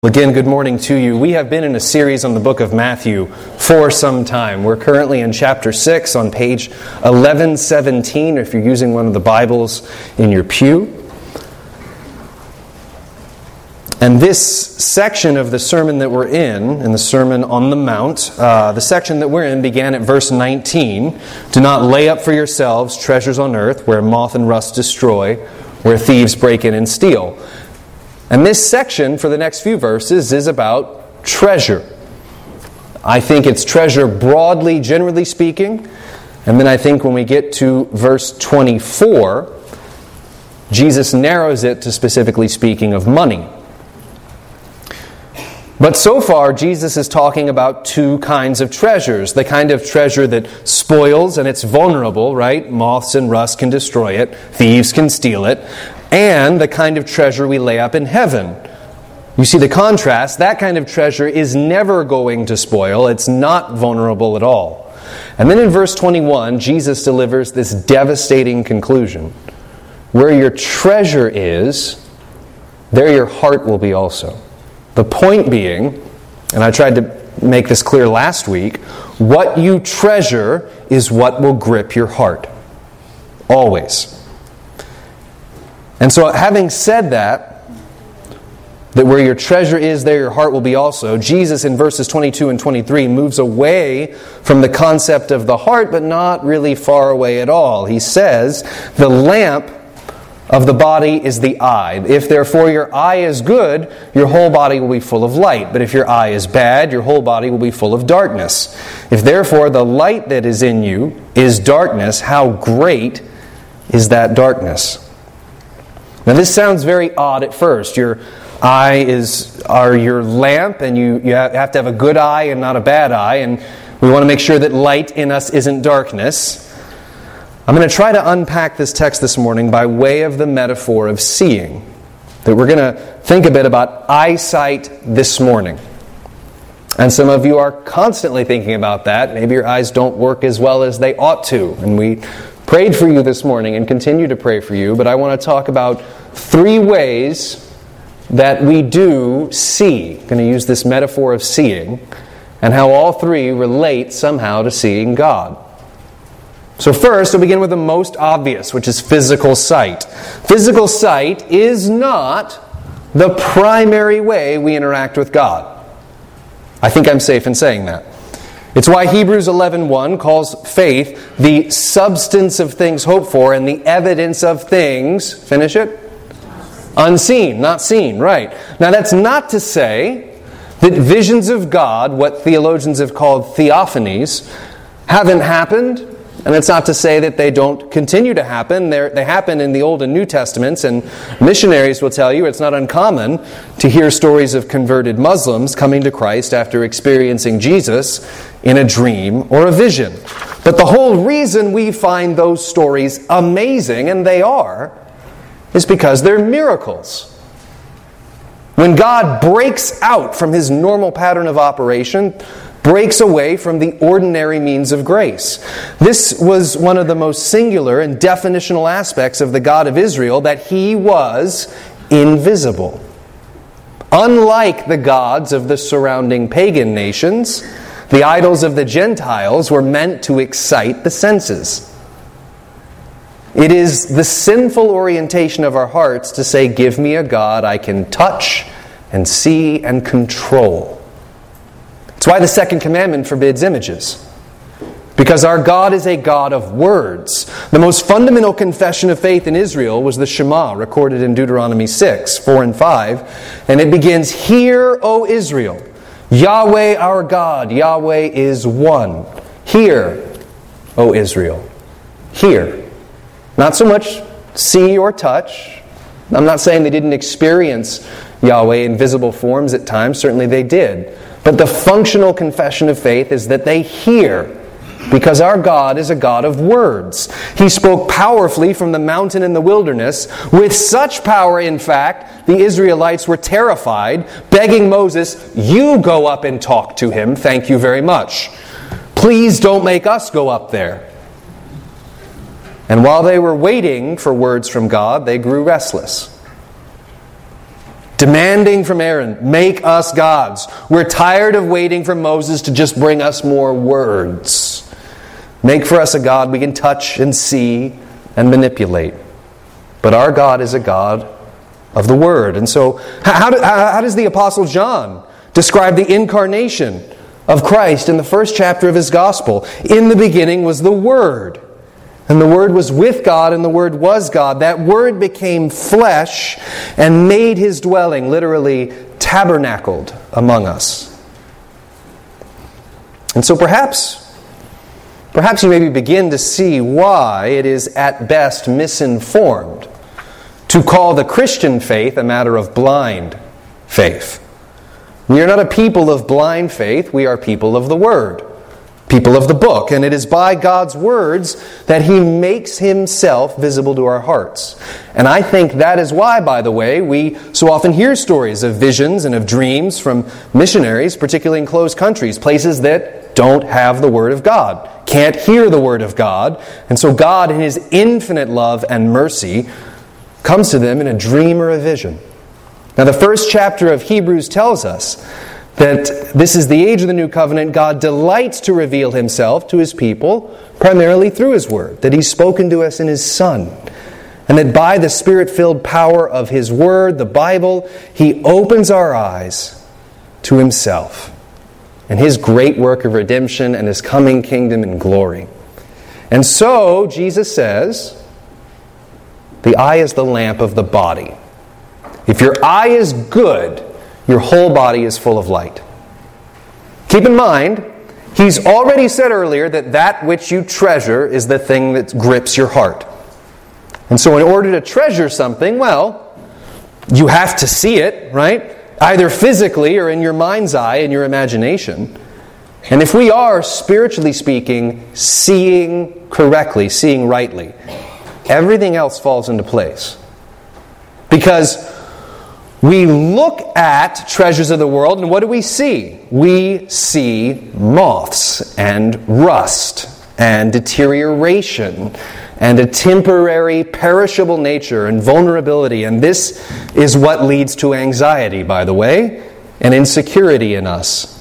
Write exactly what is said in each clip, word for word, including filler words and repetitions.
Again, good morning to you. We have been in a series on the book of Matthew for some time. We're currently in chapter six on page eleven seventeen, if you're using one of the Bibles in your pew. And this section of the sermon that we're in, in the Sermon on the Mount, uh, the section that we're in began at verse nineteen. Do not lay up for yourselves treasures on earth where moth and rust destroy, where thieves break in and steal. And this section, for the next few verses, is about treasure. I think it's treasure broadly, generally speaking. And then I think when we get to verse twenty-four, Jesus narrows it to specifically speaking of money. But so far, Jesus is talking about two kinds of treasures. The kind of treasure that spoils and it's vulnerable, right? Moths and rust can destroy it. Thieves can steal it. And the kind of treasure we lay up in heaven. You see the contrast? That kind of treasure is never going to spoil. It's not vulnerable at all. And then in verse twenty-one, Jesus delivers this devastating conclusion. Where your treasure is, there your heart will be also. The point being, and I tried to make this clear last week, what you treasure is what will grip your heart. Always. And so having said that, that where your treasure is, there your heart will be also, Jesus in verses twenty-two and twenty-three moves away from the concept of the heart, but not really far away at all. He says, the lamp of the body is the eye. If therefore your eye is good, your whole body will be full of light. But if your eye is bad, your whole body will be full of darkness. If therefore the light that is in you is darkness, how great is that darkness? Now this sounds very odd at first. Your eye is are your lamp, and you, you have to have a good eye and not a bad eye, and we want to make sure that light in us isn't darkness. I'm going to try to unpack this text this morning by way of the metaphor of seeing. That we're going to think a bit about eyesight this morning. And some of you are constantly thinking about that. Maybe your eyes don't work as well as they ought to, and we prayed for you this morning and continue to pray for you, but I want to talk about three ways that we do see. I'm going to use this metaphor of seeing, and how all three relate somehow to seeing God. So first, we'll begin with the most obvious, which is physical sight. Physical sight is not the primary way we interact with God. I think I'm safe in saying that. It's why Hebrews eleven one calls faith the substance of things hoped for and the evidence of things, finish it? Unseen, not seen, right. Now that's not to say that visions of God, what theologians have called theophanies, haven't happened. And it's not to say that they don't continue to happen. They're, they happen in the Old and New Testaments, and missionaries will tell you it's not uncommon to hear stories of converted Muslims coming to Christ after experiencing Jesus in a dream or a vision. But the whole reason we find those stories amazing, and they are, is because they're miracles. When God breaks out from His normal pattern of operation, breaks away from the ordinary means of grace. This was one of the most singular and definitional aspects of the God of Israel, that He was invisible. Unlike the gods of the surrounding pagan nations, the idols of the Gentiles were meant to excite the senses. It is the sinful orientation of our hearts to say, give me a God I can touch and see and control. That's why the second commandment forbids images. Because our God is a God of words. The most fundamental confession of faith in Israel was the Shema, recorded in Deuteronomy six, four and five. And it begins, Hear, O Israel, Yahweh our God, Yahweh is one. Hear, O Israel. Hear. Not so much see or touch. I'm not saying they didn't experience Yahweh in visible forms at times. Certainly they did. But the functional confession of faith is that they hear, because our God is a God of words. He spoke powerfully from the mountain in the wilderness, with such power, in fact, the Israelites were terrified, begging Moses, you go up and talk to him, thank you very much. Please don't make us go up there. And while they were waiting for words from God, they grew restless. demanding from Aaron, make us gods. We're tired of waiting for Moses to just bring us more words. Make for us a God we can touch and see and manipulate. But our God is a God of the Word. And so, how, do, how does the Apostle John describe the incarnation of Christ in the first chapter of his Gospel? In the beginning was the Word. And the Word was with God, and the Word was God. That Word became flesh and made His dwelling, literally tabernacled among us. And so perhaps, perhaps you maybe begin to see why it is at best misinformed to call the Christian faith a matter of blind faith. We are not a people of blind faith, we are people of the Word. People of the book, and it is by God's words that He makes Himself visible to our hearts. And I think that is why, by the way, we so often hear stories of visions and of dreams from missionaries, particularly in closed countries, places that don't have the Word of God, can't hear the Word of God, and so God, in His infinite love and mercy, comes to them in a dream or a vision. Now, the first chapter of Hebrews tells us that this is the age of the new covenant. God delights to reveal Himself to His people, primarily through His Word, that He's spoken to us in His Son, and that by the Spirit-filled power of His Word, the Bible, He opens our eyes to Himself and His great work of redemption and His coming kingdom and glory. And so, Jesus says, the eye is the lamp of the body. If your eye is good, your whole body is full of light. Keep in mind, He's already said earlier that that which you treasure is the thing that grips your heart. And so in order to treasure something, well, you have to see it, right? Either physically or in your mind's eye, in your imagination. And if we are, spiritually speaking, seeing correctly, seeing rightly, everything else falls into place. Because we look at treasures of the world, and what do we see? We see moths and rust and deterioration and a temporary, perishable nature and vulnerability. And this is what leads to anxiety, by the way, and insecurity in us.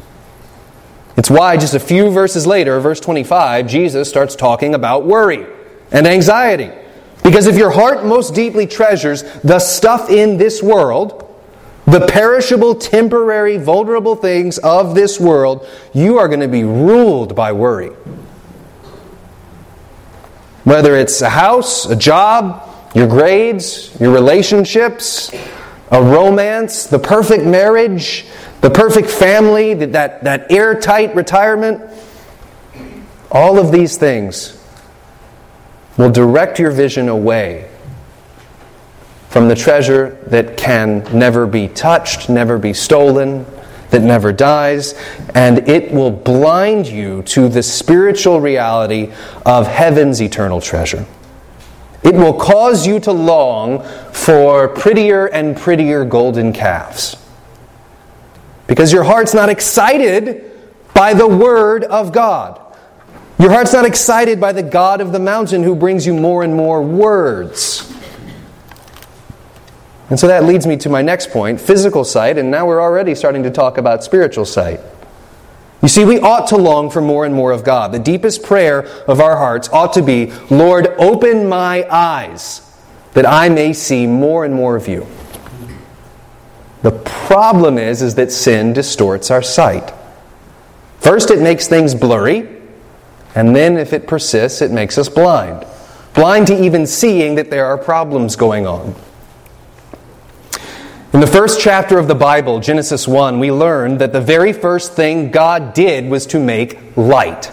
It's why just a few verses later, verse twenty-five, Jesus starts talking about worry and anxiety. Because if your heart most deeply treasures the stuff in this world, the perishable, temporary, vulnerable things of this world, you are going to be ruled by worry. Whether it's a house, a job, your grades, your relationships, a romance, the perfect marriage, the perfect family, that, that airtight retirement, all of these things will direct your vision away from the treasure that can never be touched, never be stolen, that never dies, and it will blind you to the spiritual reality of heaven's eternal treasure. It will cause you to long for prettier and prettier golden calves. Because your heart's not excited by the Word of God. Your heart's not excited by the God of the mountain who brings you more and more words. And so that leads me to my next point, physical sight, and now we're already starting to talk about spiritual sight. You see, we ought to long for more and more of God. The deepest prayer of our hearts ought to be, Lord, open my eyes that I may see more and more of you. The problem is, is that sin distorts our sight. First, it makes things blurry. And then, if it persists, it makes us blind. Blind to even seeing that there are problems going on. In the first chapter of the Bible, Genesis one, we learned that the very first thing God did was to make light.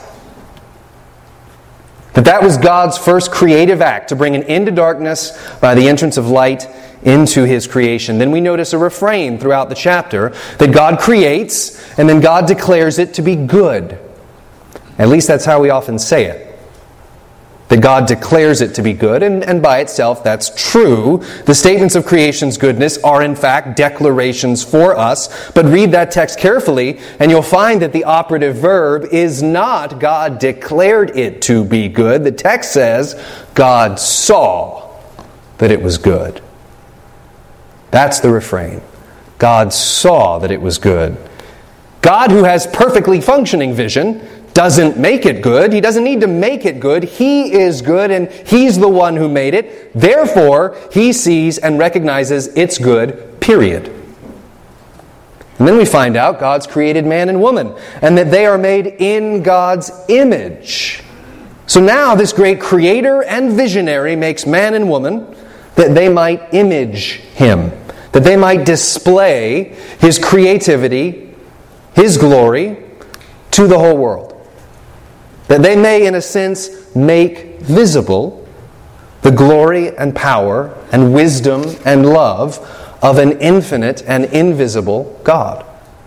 That that was God's first creative act, to bring an end to darkness by the entrance of light into His creation. Then we notice a refrain throughout the chapter that God creates, and then God declares it to be good. At least that's how we often say it. That God declares it to be good, and, and by itself that's true. The statements of creation's goodness are in fact declarations for us. But read that text carefully, and you'll find that the operative verb is not God declared it to be good. The text says God saw that it was good. That's the refrain. God saw that it was good. God, who has perfectly functioning vision, doesn't make it good. He doesn't need to make it good. He is good, and He's the one who made it. Therefore, He sees and recognizes it's good, period. And then we find out God's created man and woman, and that they are made in God's image. So now this great creator and visionary makes man and woman that they might image Him, that they might display His creativity, His glory to the whole world. That they may, in a sense, make visible the glory and power and wisdom and love of an infinite and invisible God.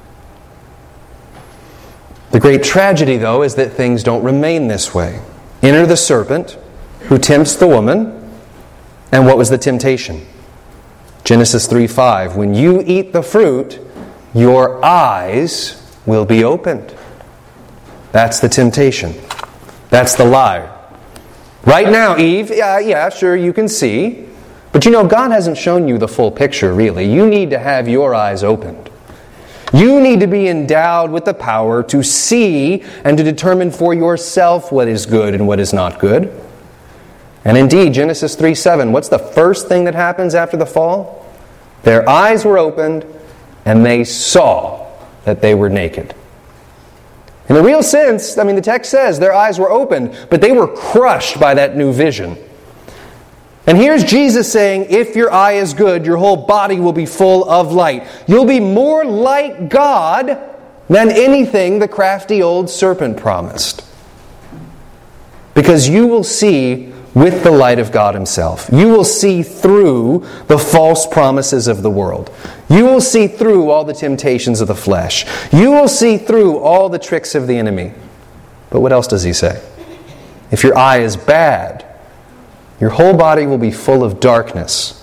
The great tragedy, though, is that things don't remain this way. Enter the serpent, who tempts the woman, and what was the temptation? Genesis three five, when you eat the fruit, your eyes will be opened. That's the temptation. That's the lie. Right now, Eve, yeah, yeah, sure, you can see. But you know, God hasn't shown you the full picture, really. You need to have your eyes opened. You need to be endowed with the power to see and to determine for yourself what is good and what is not good. And indeed, Genesis three seven, what's the first thing that happens after the fall? Their eyes were opened, and they saw that they were naked. In a real sense, I mean, the text says their eyes were opened, but they were crushed by that new vision. And here's Jesus saying, if your eye is good, your whole body will be full of light. You'll be more like God than anything the crafty old serpent promised. Because you will see with the light of God Himself. You will see through the false promises of the world. You will see through all the temptations of the flesh. You will see through all the tricks of the enemy. But what else does He say? If your eye is bad, your whole body will be full of darkness.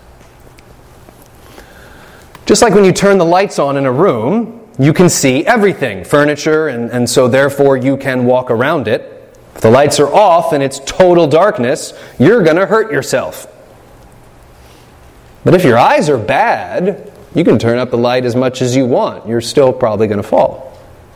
Just like when you turn the lights on in a room, you can see everything, furniture, and, and so therefore you can walk around it. If the lights are off and it's total darkness, you're going to hurt yourself. But if your eyes are bad, you can turn up the light as much as you want. You're still probably going to fall.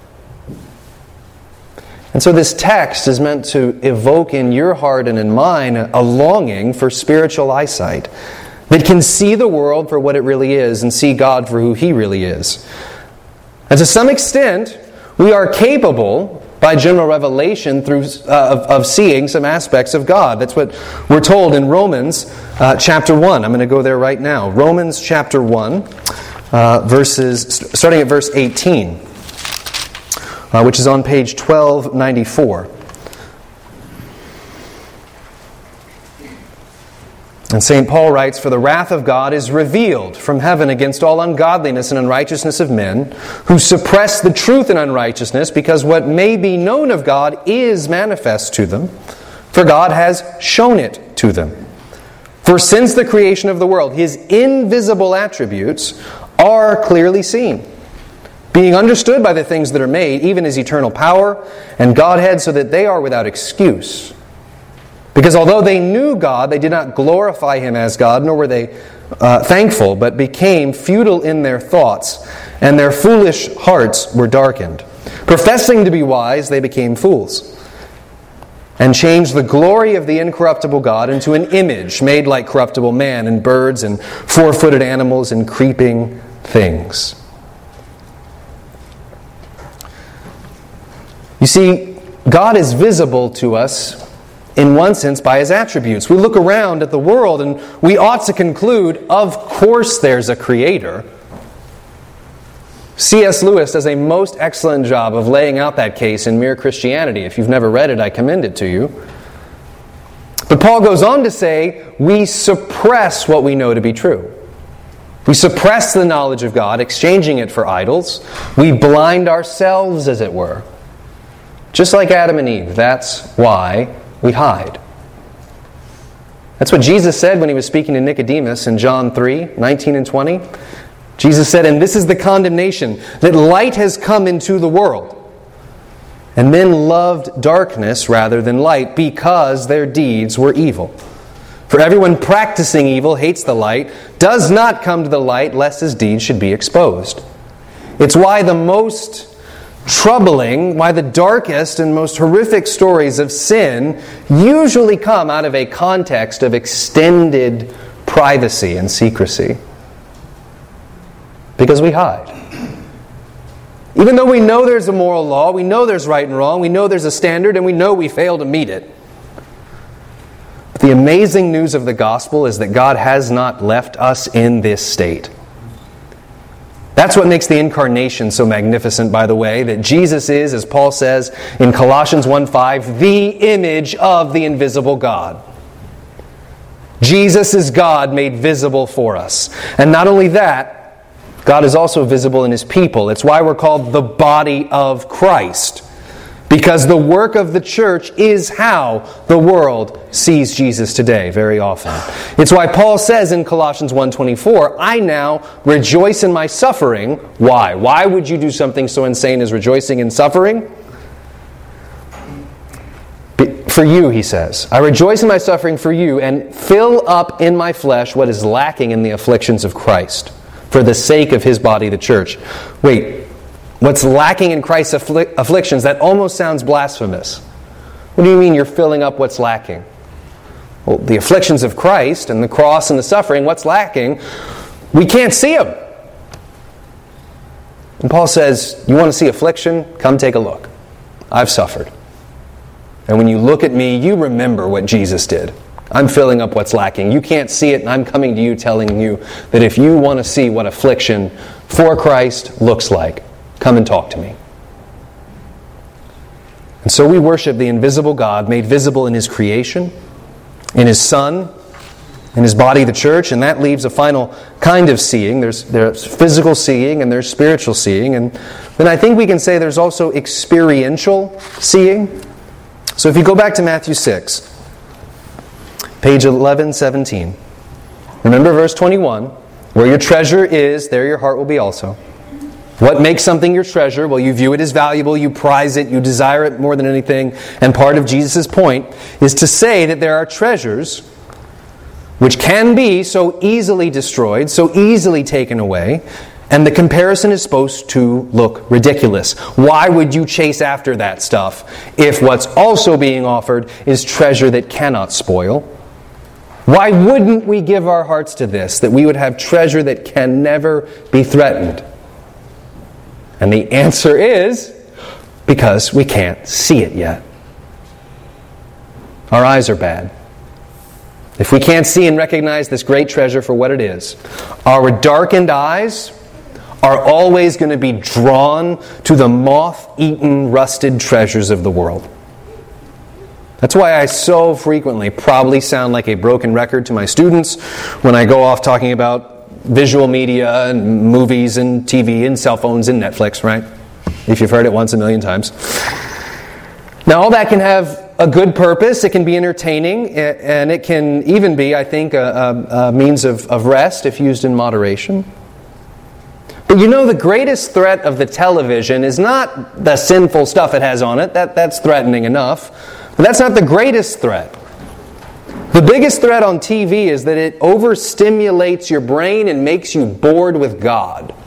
And so this text is meant to evoke in your heart and in mine a longing for spiritual eyesight that can see the world for what it really is and see God for who He really is. And to some extent, we are capable by general revelation through uh, of, of seeing some aspects of God. That's what we're told in Romans uh, chapter one. I'm going to go there right now. Romans chapter one, uh, verses starting at verse eighteen, uh, which is on page twelve ninety-four. And Saint Paul writes, "For the wrath of God is revealed from heaven against all ungodliness and unrighteousness of men, who suppress the truth in unrighteousness, because what may be known of God is manifest to them, for God has shown it to them. For since the creation of the world, His invisible attributes are clearly seen, being understood by the things that are made, even His eternal power and Godhead, so that they are without excuse. Because although they knew God, they did not glorify Him as God, nor were they uh, thankful, but became futile in their thoughts, and their foolish hearts were darkened. Professing to be wise, they became fools, and changed the glory of the incorruptible God into an image made like corruptible man, and birds, and four-footed animals, and creeping things." You see, God is visible to us in one sense by His attributes. We look around at the world and we ought to conclude, of course there's a creator. C S Lewis does a most excellent job of laying out that case in Mere Christianity. If you've never read it, I commend it to you. But Paul goes on to say, we suppress what we know to be true. We suppress the knowledge of God, exchanging it for idols. We blind ourselves, as it were. Just like Adam and Eve, that's why we hide. That's what Jesus said when He was speaking to Nicodemus in John three, nineteen and twenty. Jesus said, "And this is the condemnation, that light has come into the world, and men loved darkness rather than light, because their deeds were evil. For everyone practicing evil hates the light, does not come to the light, lest his deeds should be exposed. It's why the most troubling, why the darkest and most horrific stories of sin usually come out of a context of extended privacy and secrecy. Because we hide. Even though we know there's a moral law, we know there's right and wrong, we know there's a standard, and we know we fail to meet it. But the amazing news of the gospel is that God has not left us in this state. That's what makes the incarnation so magnificent, by the way, that Jesus is, as Paul says in Colossians one five, the image of the invisible God. Jesus is God made visible for us. And not only that, God is also visible in His people. It's why we're called the body of Christ. Because the work of the church is how the world sees Jesus today, very often. It's why Paul says in Colossians one twenty-four, I now rejoice in my suffering. Why? Why would you do something so insane as rejoicing in suffering? For you, he says, I rejoice in my suffering for you and fill up in my flesh what is lacking in the afflictions of Christ, for the sake of His body, the church. Wait. What's lacking in Christ's afflic- afflictions? That almost sounds blasphemous. What do you mean you're filling up what's lacking? Well, the afflictions of Christ and the cross and the suffering, what's lacking? We can't see them. And Paul says, you want to see affliction? Come take a look. I've suffered. And when you look at me, you remember what Jesus did. I'm filling up what's lacking. You can't see it, and I'm coming to you telling you that if you want to see what affliction for Christ looks like, come and talk to me. And so we worship the invisible God made visible in His creation, in His Son, in His body, the church, and that leaves a final kind of seeing. There's, there's physical seeing and there's spiritual seeing. And then I think we can say there's also experiential seeing. So if you go back to Matthew six, page eleven seventeen, remember verse twenty-one, where your treasure is, there your heart will be also. What makes something your treasure? Well, you view it as valuable, you prize it, you desire it more than anything. And part of Jesus' point is to say that there are treasures which can be so easily destroyed, so easily taken away, and the comparison is supposed to look ridiculous. Why would you chase after that stuff if what's also being offered is treasure that cannot spoil? Why wouldn't we give our hearts to this, that we would have treasure that can never be threatened? And the answer is, because we can't see it yet. Our eyes are bad. If we can't see and recognize this great treasure for what it is, our darkened eyes are always going to be drawn to the moth-eaten, rusted treasures of the world. That's why I so frequently probably sound like a broken record to my students when I go off talking about visual media and movies and T V and cell phones and Netflix, right? If you've heard it once a million times. Now, all that can have a good purpose. It can be entertaining, and it can even be, I think, a, a, a means of, of rest if used in moderation. But you know, the greatest threat of the television is not the sinful stuff it has on it. That, that's threatening enough. But that's not the greatest threat. The biggest threat on T V is that it overstimulates your brain and makes you bored with God.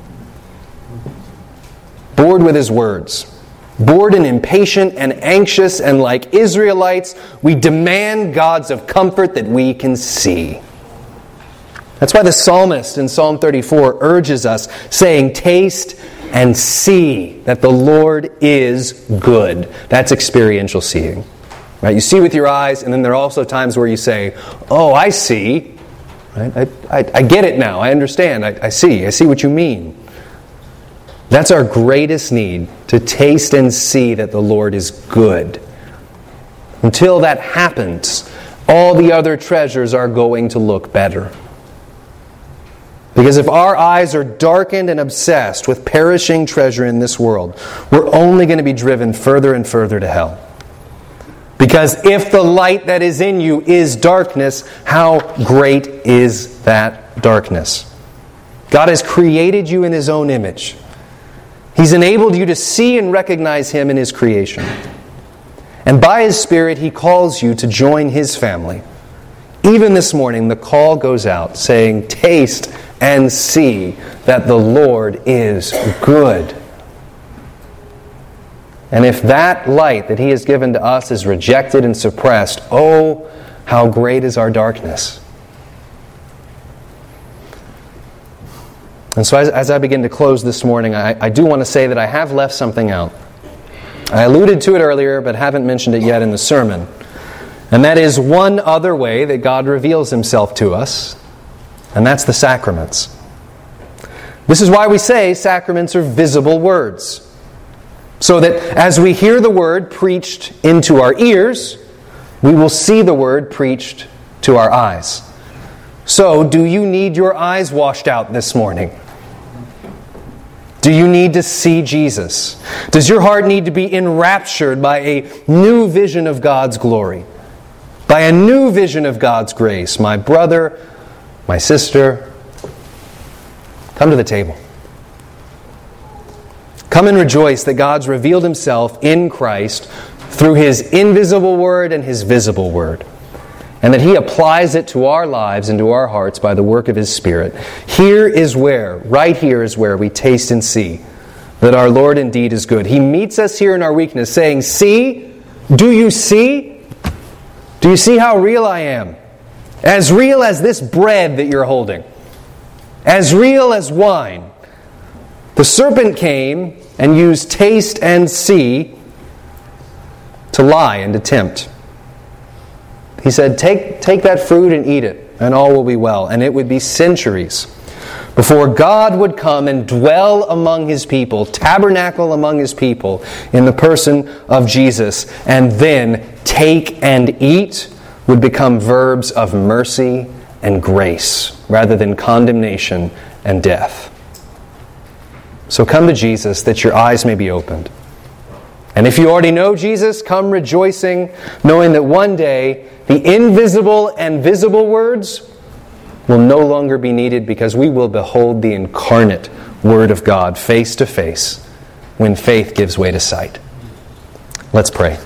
Bored with His words. Bored and impatient and anxious, and like Israelites, we demand gods of comfort that we can see. That's why the psalmist in Psalm thirty-four urges us, saying, taste and see that the Lord is good. That's experiential seeing. Right? You see with your eyes, and then there are also times where you say, oh, I see. Right? I, I, I get it now. I understand. I, I see. I see what you mean. That's our greatest need, to taste and see that the Lord is good. Until that happens, all the other treasures are going to look better. Because if our eyes are darkened and obsessed with perishing treasure in this world, we're only going to be driven further and further to hell. Because if the light that is in you is darkness, how great is that darkness? God has created you in His own image. He's enabled you to see and recognize Him in His creation. And by His Spirit, He calls you to join His family. Even this morning, the call goes out saying, taste and see that the Lord is good. And if that light that He has given to us is rejected and suppressed, oh, how great is our darkness. And so as, as I begin to close this morning, I, I do want to say that I have left something out. I alluded to it earlier, but haven't mentioned it yet in the sermon. And that is one other way that God reveals Himself to us, and that's the sacraments. This is why we say sacraments are visible words. So that as we hear the Word preached into our ears, we will see the Word preached to our eyes. So, do you need your eyes washed out this morning? Do you need to see Jesus? Does your heart need to be enraptured by a new vision of God's glory? By a new vision of God's grace? My brother, my sister, come to the table. Come and rejoice that God's revealed Himself in Christ through His invisible Word and His visible Word, and that He applies it to our lives and to our hearts by the work of His Spirit. Here is where, right here is where we taste and see that our Lord indeed is good. He meets us here in our weakness saying, see, do you see? Do you see how real I am? As real as this bread that you're holding. As real as wine. The serpent came and used taste and see to lie and to tempt. He said, take, take that fruit and eat it, and all will be well. And it would be centuries before God would come and dwell among His people, tabernacle among His people in the person of Jesus. And then take and eat would become verbs of mercy and grace rather than condemnation and death. So come to Jesus that your eyes may be opened. And if you already know Jesus, come rejoicing, knowing that one day the invisible and visible words will no longer be needed because we will behold the incarnate Word of God face to face when faith gives way to sight. Let's pray.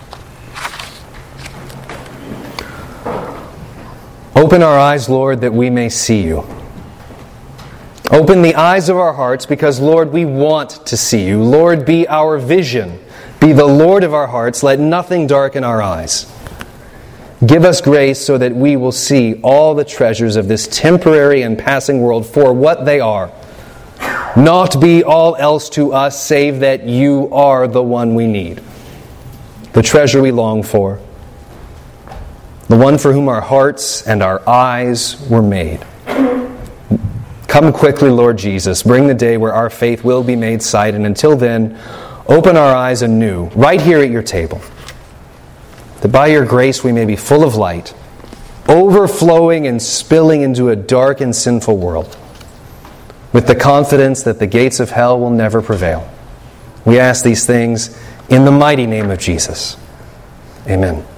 Open our eyes, Lord, that we may see You. Open the eyes of our hearts because, Lord, we want to see You. Lord, be our vision. Be the Lord of our hearts. Let nothing darken our eyes. Give us grace so that we will see all the treasures of this temporary and passing world for what they are. Not be all else to us save that You are the one we need. The treasure we long for. The one for whom our hearts and our eyes were made. Come quickly, Lord Jesus. Bring the day where our faith will be made sight. And until then, open our eyes anew, right here at Your table. That by Your grace we may be full of light, overflowing and spilling into a dark and sinful world, with the confidence that the gates of hell will never prevail. We ask these things in the mighty name of Jesus. Amen.